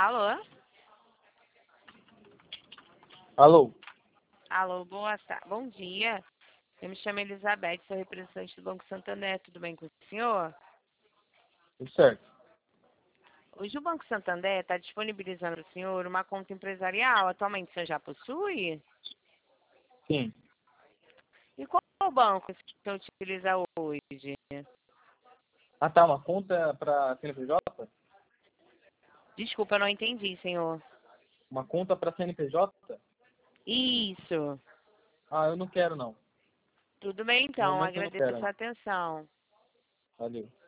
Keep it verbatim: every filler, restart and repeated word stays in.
Alô? Alô? Alô, boa tarde. Bom dia. Eu me chamo Elizabeth, sou representante do Banco Santander. Tudo bem com o senhor? Tudo certo. Hoje o Banco Santander está disponibilizando para o senhor uma conta empresarial. Atualmente o senhor já possui? Sim. E qual banco o senhor utiliza hoje? Ah, tá. Uma conta para C N P J? Desculpa, eu não entendi, senhor. Uma conta para C N P J? Isso. Ah, eu não quero, não. Tudo bem, No então. momento eu não Agradeço a quero sua ainda. atenção. Valeu.